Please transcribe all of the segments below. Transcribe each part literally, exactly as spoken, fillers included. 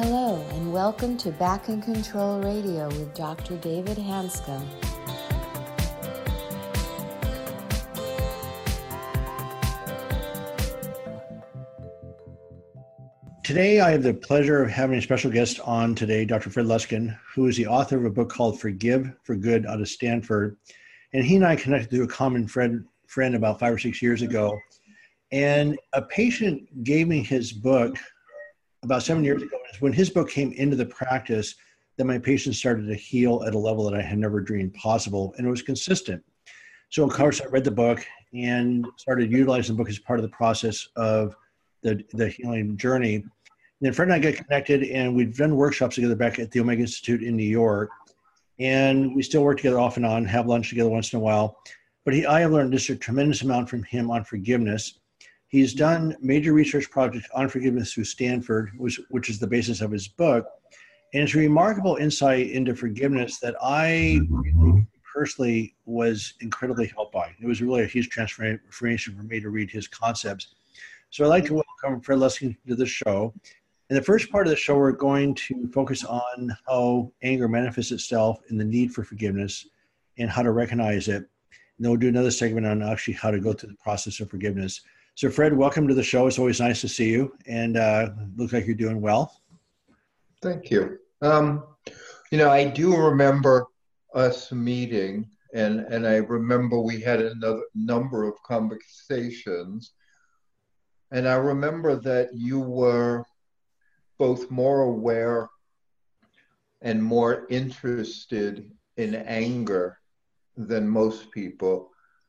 Hello, and welcome to Back in Control Radio with Doctor David Hanscom. Today, I have the pleasure of having a special guest on today, Doctor Fred Luskin, who is the author of a book called Forgive for Good out of Stanford. And he and I connected through a common friend, friend about five or six years ago. And a patient gave me his book about seven years ago. When his book came into the practice, that my patient started to heal at a level that I had never dreamed possible. And it was consistent. So of course, I read the book and started utilizing the book as part of the process of the, the healing journey. And then Fred and I got connected, and we've done workshops together back at the Omega Institute in New York. And we still work together off and on, have lunch together once in a while. But he, I have learned just a tremendous amount from him on forgiveness. He's done major research projects on forgiveness through Stanford, which, which is the basis of his book. And it's a remarkable insight into forgiveness that I really personally was incredibly helped by. It was really a huge transformation for me to read his concepts. So I'd like to welcome Fred Luskin to the show. In the first part of the show, we're going to focus on how anger manifests itself in the need for forgiveness and how to recognize it. And then we'll do another segment on actually how to go through the process of forgiveness. So Fred, welcome to the show. It's always nice to see you, and uh, looks like you're doing well. Thank you. Um, you know, I do remember us meeting, and, and I remember we had another number of conversations. And I remember that you were both more aware and more interested in anger than most people,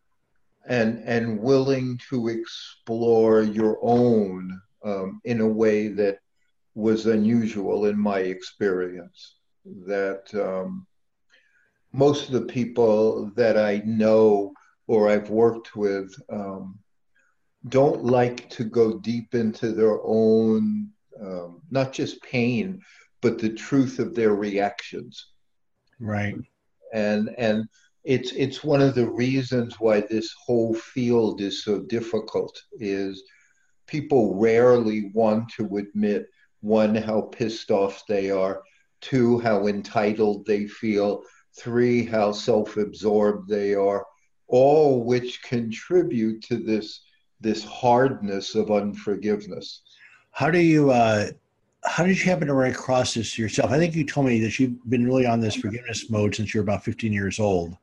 and, and willing to explore your own um, in a way that was unusual in my experience. That um, most of the people that I know or I've worked with um, don't like to go deep into their own, um, not just pain, but the truth of their reactions. Right. And and it's it's one of the reasons why this whole field is so difficult, is people rarely want to admit, one, how pissed off they are, two, how entitled they feel, three, how self-absorbed they are, all which contribute to this this hardness of unforgiveness. How do you, uh, how did you happen to run across this yourself? I think you told me that you've been really on this forgiveness mode since you're about fifteen years old.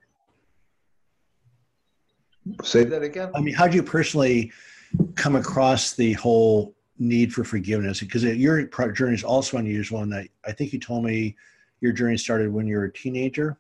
Say that again? I mean, how did you personally come across the whole need for forgiveness? Because your journey is also unusual, and I, I think you told me your journey started when you were a teenager.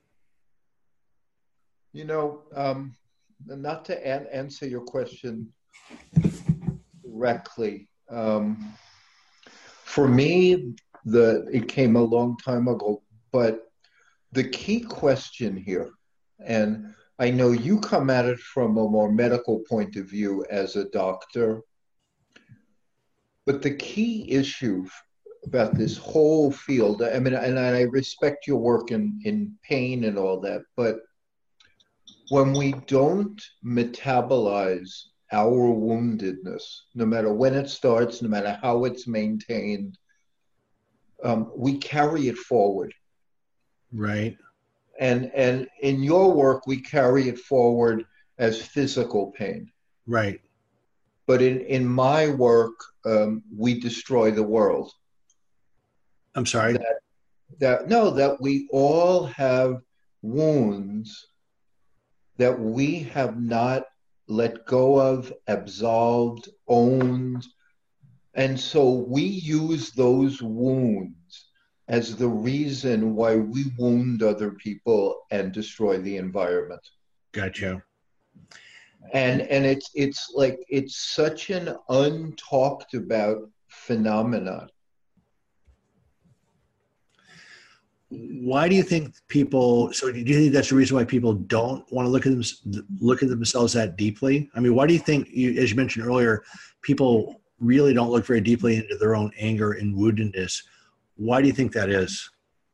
You know, um, not to an- answer your question directly. Um, for me, the it came a long time ago, but the key question here, and I know you come at it from a more medical point of view as a doctor, but the key issue about this whole field, I mean, and I respect your work in, in pain and all that, but when we don't metabolize our woundedness, no matter when it starts, no matter how it's maintained, um, we carry it forward. Right. And and in your work, we carry it forward as physical pain. Right. But in, in my work, um, we destroy the world. I'm sorry? That, that no, that we all have wounds that we have not let go of, absolved, owned. And so we use those wounds as the reason why we wound other people and destroy the environment. Gotcha. And and it's it's like it's such an untalked about phenomenon. Why do you think people, so do you think that's the reason why people don't want to look at them, look at themselves that deeply? I mean, why do you think, you, as you mentioned earlier, people really don't look very deeply into their own anger and woundedness? Why do you think that is?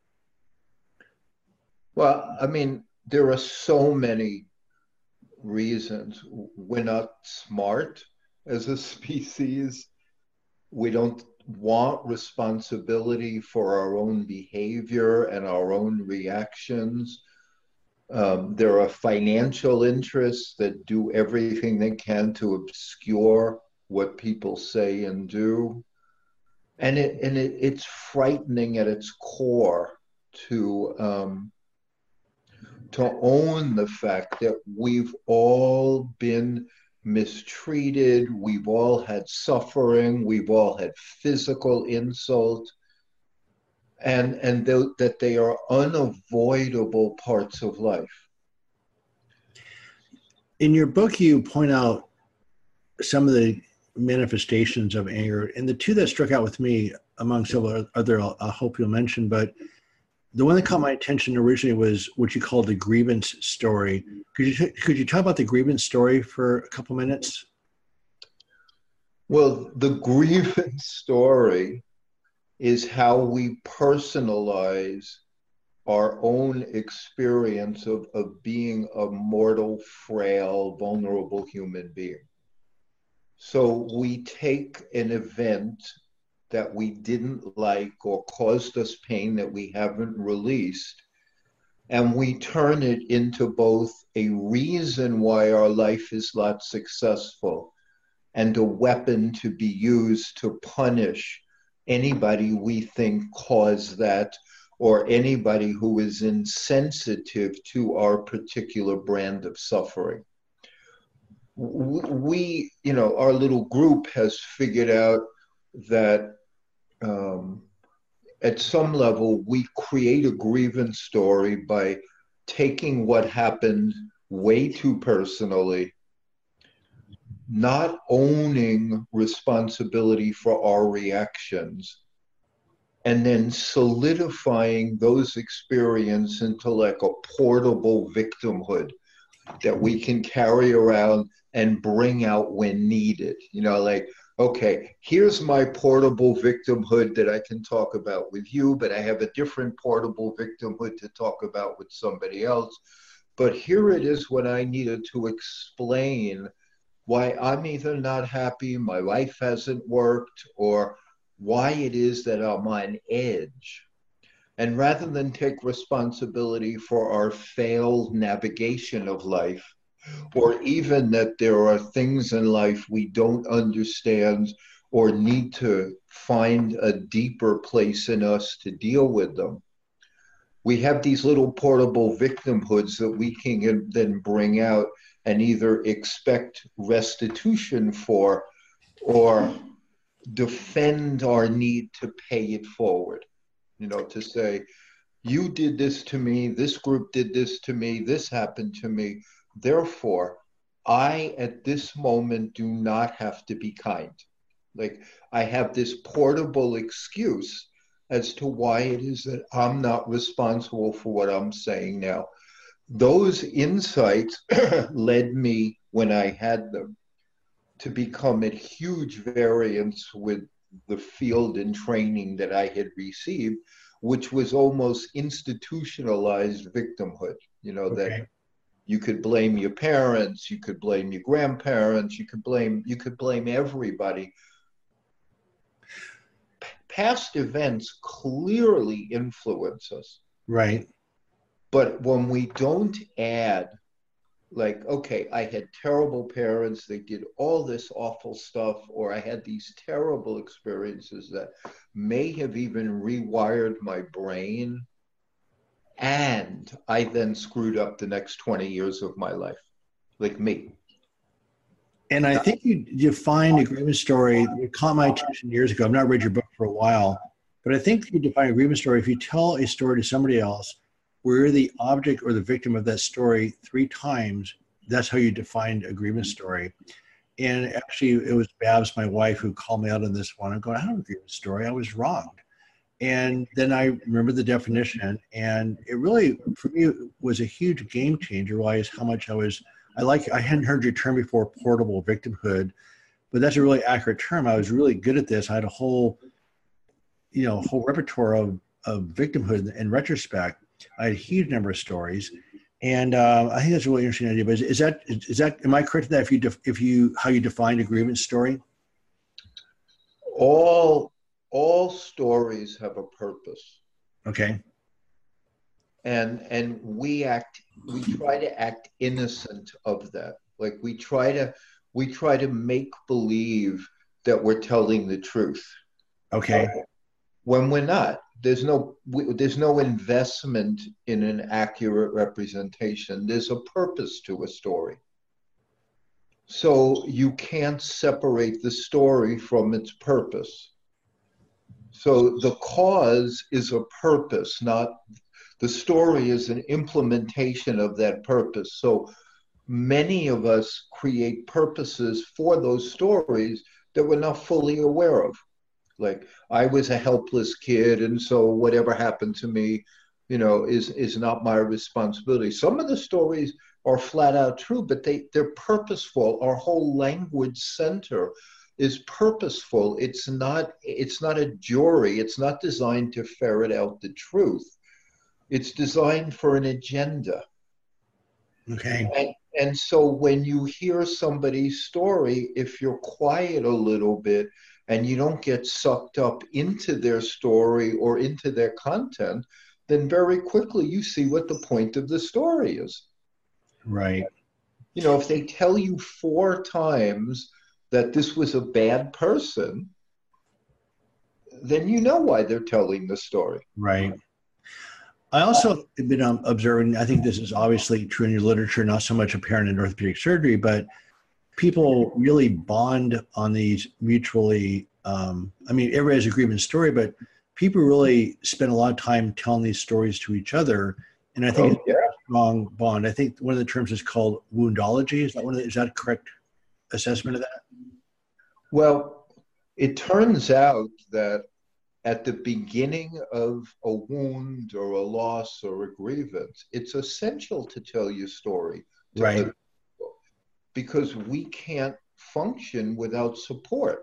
Well, I mean, there are so many reasons. We're not smart as a species. We don't want responsibility for our own behavior and our own reactions. Um, there are financial interests that do everything they can to obscure what people say and do. And it and it, it's frightening at its core to um, to own the fact that we've all been mistreated, we've all had suffering, we've all had physical insult, and and th- that they are unavoidable parts of life. In your book, you point out some of the manifestations of anger, and the two that struck out with me, among several other I'll, I hope you'll mention, but the one that caught my attention originally was what you called the grievance story. Could you could you talk about the grievance story for a couple minutes? Well, the grievance story is how we personalize our own experience of, of being a mortal, frail, vulnerable human being. So we take an event that we didn't like or caused us pain that we haven't released, and we turn it into both a reason why our life is not successful and a weapon to be used to punish anybody we think caused that, or anybody who is insensitive to our particular brand of suffering. We, you know, our little group has figured out that um, at some level, we create a grievance story by taking what happened way too personally, not owning responsibility for our reactions, and then solidifying those experiences into like a portable victimhood that we can carry around and bring out when needed. You know, like, okay, here's my portable victimhood that I can talk about with you, but I have a different portable victimhood to talk about with somebody else. But here it is when I needed to explain why I'm either not happy, my life hasn't worked, or why it is that I'm on edge. And rather than take responsibility for our failed navigation of life, or even that there are things in life we don't understand or need to find a deeper place in us to deal with them, we have these little portable victimhoods that we can then bring out and either expect restitution for or defend our need to pay it forward. You know, to say, you did this to me, this group did this to me, this happened to me. Therefore, I, at this moment, do not have to be kind. Like, I have this portable excuse as to why it is that I'm not responsible for what I'm saying now. Those insights led me, when I had them, to become at huge variance with the field and training that I had received, which was almost institutionalized victimhood. You know, okay. That you could blame your parents, you could blame your grandparents, you could blame you could blame everybody. P- past events clearly influence us. Right. But when we don't add, like, okay, I had terrible parents, they did all this awful stuff, or I had these terrible experiences that may have even rewired my brain, and I then screwed up the next twenty years of my life, like me. And I think you defined a grievance story. It caught my attention years ago. I've not read your book for a while, but I think you define a grievance story if you tell a story to somebody else where you're the object or the victim of that story three times. That's how you defined a grievance story. And actually, it was Babs, my wife, who called me out on this one. I'm going, I don't have a grievance story. I was wronged. And then I remember the definition, and it really, for me, was a huge game changer. Realize how much I was, I like, I hadn't heard your term before, portable victimhood, but that's a really accurate term. I was really good at this. I had a whole, you know, whole repertoire of, of victimhood in retrospect. I had a huge number of stories, and uh, I think that's a really interesting idea. But is, is that, is that, am I correct in that if you, def, if you, how you define a grievance story? All all stories have a purpose. Okay. And and we act, we try to act innocent of that. Like we try to, we try to make believe that we're telling the truth. Okay. When we're not. There's no we, there's no investment in an accurate representation. There's a purpose to a story. So you can't separate the story from its purpose. So the cause is a purpose, not the story is an implementation of that purpose. So many of us create purposes for those stories that we're not fully aware of. Like, I was a helpless kid, and so whatever happened to me, you know, is is not my responsibility. Some of the stories are flat out true, but they, they're purposeful. Our whole language center is purposeful. It's not, it's not a jury. It's not designed to ferret out the truth. It's designed for an agenda. Okay. And, and so when you hear somebody's story, if you're quiet a little bit, and you don't get sucked up into their story or into their content, then very quickly you see what the point of the story is. Right. You know, if they tell you four times that this was a bad person, then you know why they're telling the story. Right. I also have been um, observing, I think this is obviously true in your literature, not so much apparent in orthopedic surgery, but people really bond on these mutually. Um, I mean, everybody has a grievance story, but people really spend a lot of time telling these stories to each other. And I think Oh, it's yeah. a strong bond. I think one of the terms is called woundology. Is that one of the, is that a correct assessment of that? Well, it turns out that at the beginning of a wound or a loss or a grievance, it's essential to tell your story to Right. other people, because we can't function without support.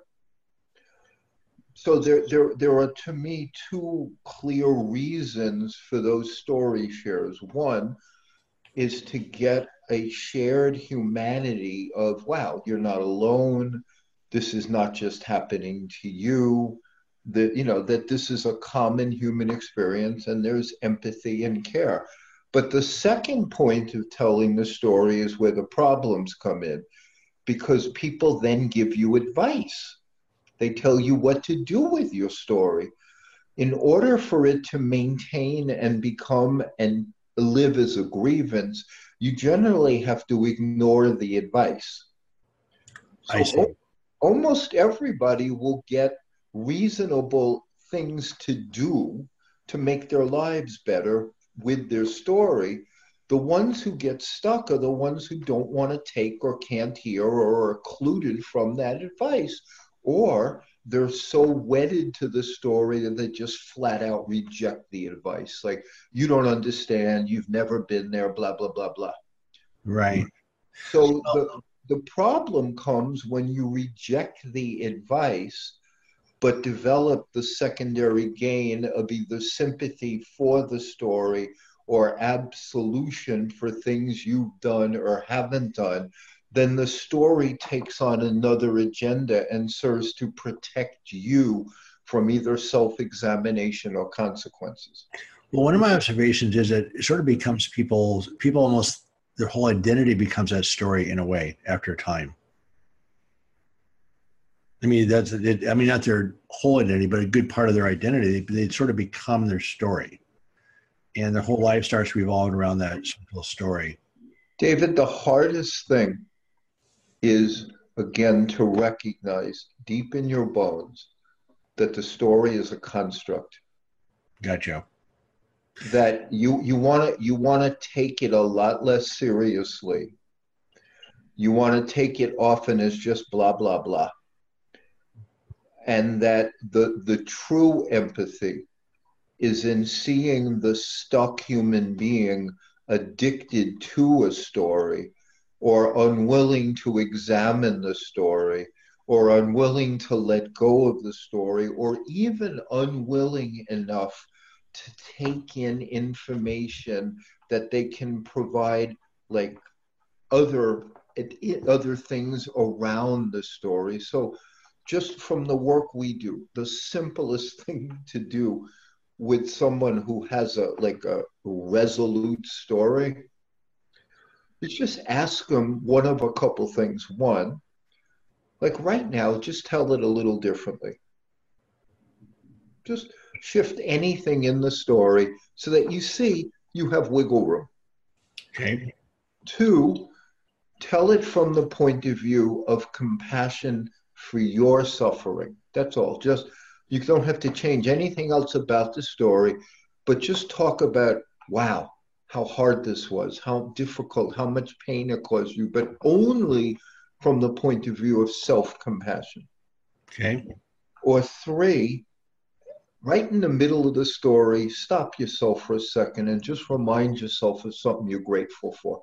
So there, there, there are, to me, two clear reasons for those story shares. One is to get a shared humanity of, wow, you're not alone. This is not just happening to you. That, you know, that this is a common human experience, and there's empathy and care. But the second point of telling the story is where the problems come in, because people then give you advice. They tell you what to do with your story. In order for it to maintain and become and live as a grievance, you generally have to ignore the advice. So I see. Almost everybody will get reasonable things to do to make their lives better with their story. The ones who get stuck are the ones who don't want to take or can't hear or are occluded from that advice, or they're so wedded to the story that they just flat out reject the advice. Like, you don't understand, you've never been there, blah, blah, blah, blah. Right. So the, the problem comes when you reject the advice, but develop the secondary gain of either sympathy for the story or absolution for things you've done or haven't done. Then the story takes on another agenda and serves to protect you from either self-examination or consequences. Well, one of my observations is that it sort of becomes people's, people almost, their whole identity becomes that story in a way after a time. I mean, that's, it, I mean, not their whole identity, but a good part of their identity. They, they sort of become their story. And their whole life starts revolving around that simple story. David, the hardest thing is, again, to recognize deep in your bones that the story is a construct. Gotcha. That you you want to you want to take it a lot less seriously. You want to take it often as just blah blah blah. And that the the true empathy is in seeing the stuck human being addicted to a story, or unwilling to examine the story, or unwilling to let go of the story, or even unwilling enough to take in information that they can provide, like other other things around the story. So just from the work we do, the simplest thing to do with someone who has a like a resolute story is just ask them one of a couple things. One, like right now, just tell it a little differently. Just shift anything in the story so that you see you have wiggle room. Okay. Two, tell it from the point of view of compassion for your suffering. That's all. Just, you don't have to change anything else about the story, but just talk about, wow, how hard this was, how difficult, how much pain it caused you, but only from the point of view of self-compassion. Okay. Or three, right in the middle of the story, stop yourself for a second and just remind yourself of something you're grateful for.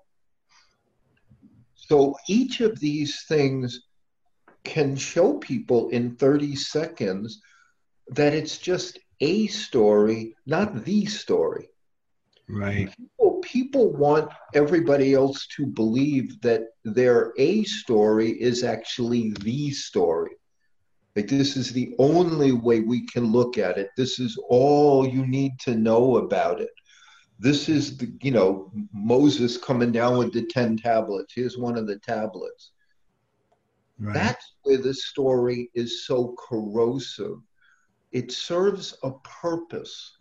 So each of these things can show people in thirty seconds that it's just a story, not the story. Right. People, people want everybody else to believe that their A story is actually the story. Like, this is the only way we can look at it. This is all you need to know about it. This is the, you know, Moses coming down with the ten tablets. Here's one of the tablets. Right. That's where the story is so corrosive. It serves a purpose.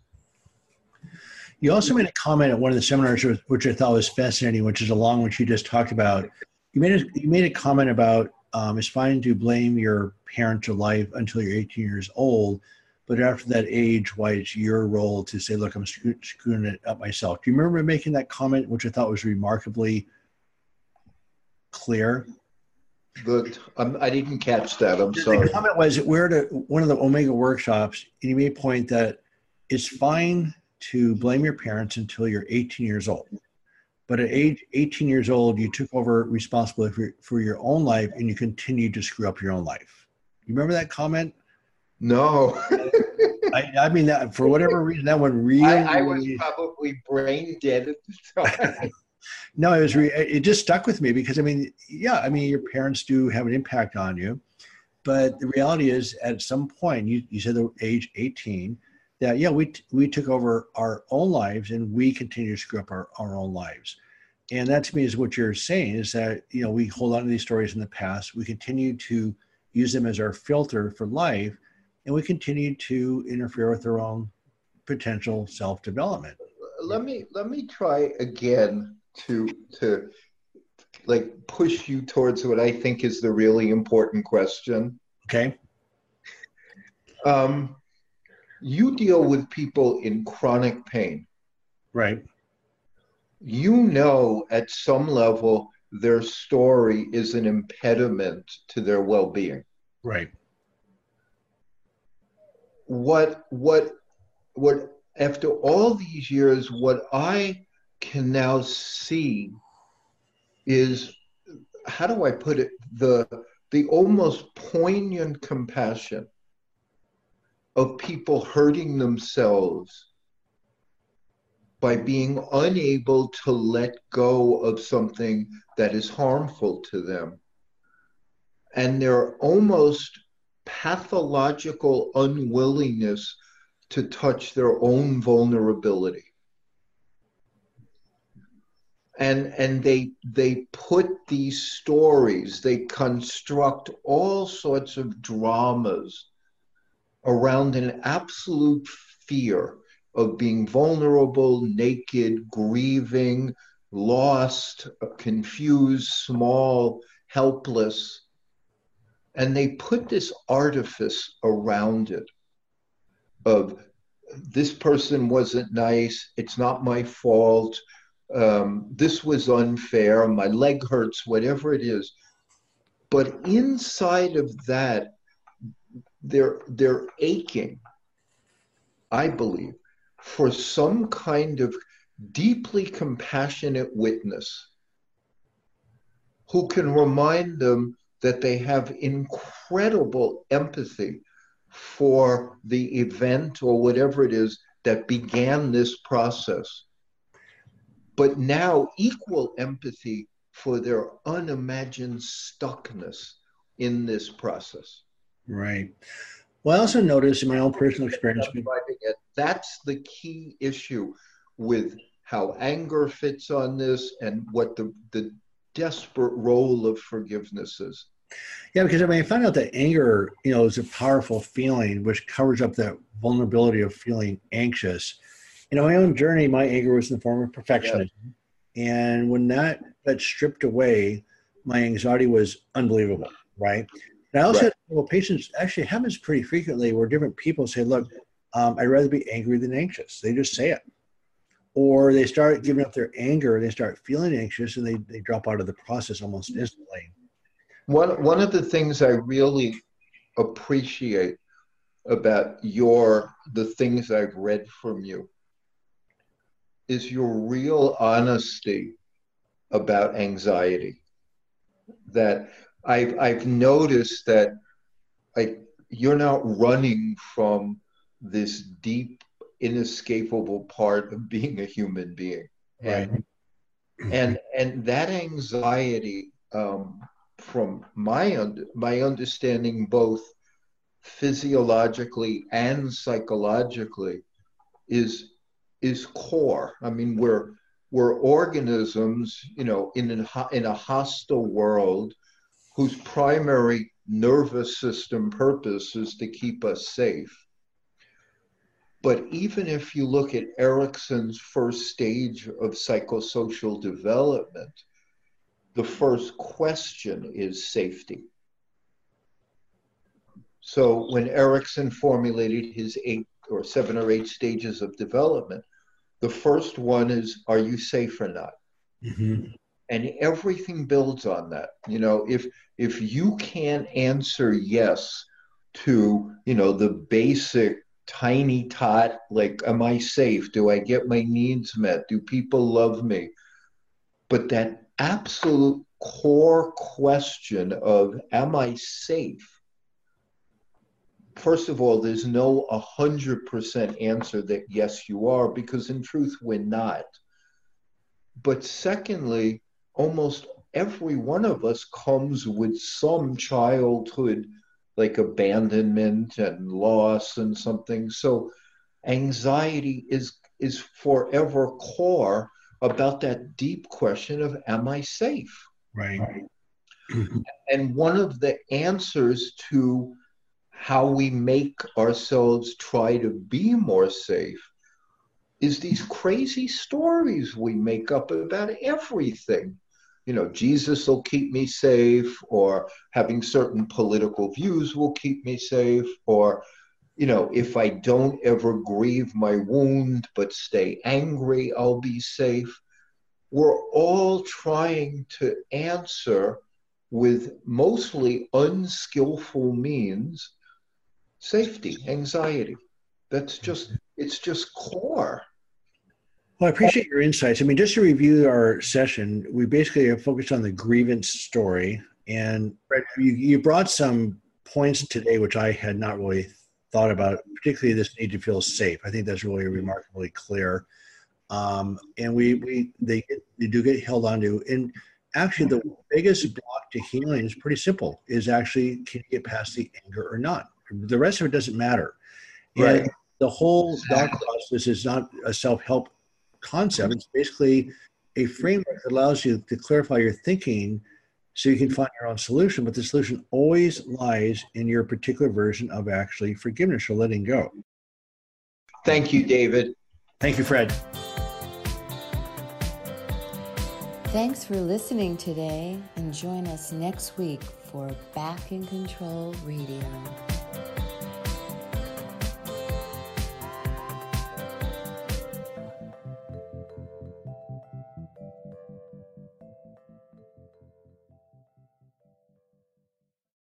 You also made a comment at one of the seminars, which I thought was fascinating, which is along what you just talked about. You made a, you made a comment about um, it's fine to blame your parent or life until you're eighteen years old, but after that age, why it's your role to say, look, I'm screw- screwing it up myself. Do you remember making that comment, which I thought was remarkably clear? Good. Um, I didn't catch that. I'm The sorry. comment was that we're at a, one of the Omega workshops, and you made a point that it's fine to blame your parents until you're eighteen years old. But at age eighteen years old, you took over responsibility for, for your own life and you continued to screw up your own life. You remember that comment? No. I, I mean, that for whatever reason, that one really. I, I was probably brain dead at the time. No, it was. Re- it just stuck with me because I mean, yeah, I mean, your parents do have an impact on you, but the reality is, at some point, you you said the age eighteen, that yeah, we t- we took over our own lives and we continue to screw up our, our own lives, and that to me is what you're saying is that you know we hold on to these stories in the past, we continue to use them as our filter for life, and we continue to interfere with our own potential self-development. Let me let me try again to to like push you towards what I think is the really important question. Okay. Um, you deal with people in chronic pain. Right. You know, at some level, their story is an impediment to their well-being. Right. What what what after all these years, what I can now see is, how do I put it, the the almost poignant compassion of people hurting themselves by being unable to let go of something that is harmful to them. And their almost pathological unwillingness to touch their own vulnerability. And, and they, they put these stories, they construct all sorts of dramas around an absolute fear of being vulnerable, naked, grieving, lost, confused, small, helpless. And they put this artifice around it of, this person wasn't nice, it's not my fault, um, this was unfair, my leg hurts, whatever it is. But inside of that, they're, they're aching, I believe, for some kind of deeply compassionate witness who can remind them that they have incredible empathy for the event or whatever it is that began this process, but now equal empathy for their unimagined stuckness in this process. Right. Well, I also noticed in my own personal experience. That's the key issue with how anger fits on this and what the, the desperate role of forgiveness is. Yeah, because I mean, I found out that anger, you know, is a powerful feeling which covers up that vulnerability of feeling anxious. You know, my own journey, my anger was in the form of perfectionism. Yeah. And when that got stripped away, my anxiety was unbelievable, right? And I also right. had well, patients, actually happens pretty frequently where different people say, look, um, I'd rather be angry than anxious. They just say it. Or they start giving up their anger, they start feeling anxious, and they, they drop out of the process almost instantly. One, one of the things I really appreciate about your, the things I've read from you is your real honesty about anxiety. That I've, I've noticed that I, you're not running from this deep, inescapable part of being a human being. Right. And, and, and that anxiety, um, from my, un- my understanding, both physiologically and psychologically, is, is core. I mean, we're, we're organisms, you know, in, an, in a hostile world whose primary nervous system purpose is to keep us safe. But even if you look at Erikson's first stage of psychosocial development, the first question is safety. So when Erikson formulated his eight or seven or eight stages of development, the first one is, are you safe or not? Mm-hmm. And everything builds on that. You know, if if you can't answer yes to, you know, the basic tiny tot, like, am I safe? Do I get my needs met? Do people love me? But that absolute core question of, am I safe? First of all, there's no one hundred percent answer that yes, you are, because in truth, we're not. But secondly, almost every one of us comes with some childhood, like abandonment and loss and something. So anxiety is, is forever core about that deep question of, am I safe? Right. And one of the answers to how we make ourselves try to be more safe is these crazy stories we make up about everything. You know, Jesus will keep me safe, or having certain political views will keep me safe, or, you know, if I don't ever grieve my wound but stay angry, I'll be safe. We're all trying to answer with mostly unskillful means safety, anxiety. That's just, it's just core. Well, I appreciate your insights. I mean, just to review our session, we basically have focused on the grievance story. And you, you brought some points today, which I had not really thought about, particularly this need to feel safe. I think that's really remarkably clear. Um, and we, we they, they do get held onto. And actually, the biggest block to healing is pretty simple, is actually, can you get past the anger or not? The rest of it doesn't matter. Right. And the whole thought process is not a self-help concept. It's basically a framework that allows you to clarify your thinking so you can find your own solution. But the solution always lies in your particular version of actually forgiveness or letting go. Thank you, David. Thank you, Fred. Thanks for listening today, and join us next week for Back in Control Radio.